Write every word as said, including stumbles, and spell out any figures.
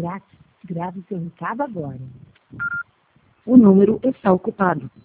grátis. Grave seu recado agora. O número está ocupado.